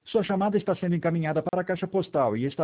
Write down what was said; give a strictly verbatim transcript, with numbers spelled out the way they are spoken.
Sua chamada está sendo encaminhada para a caixa postal e está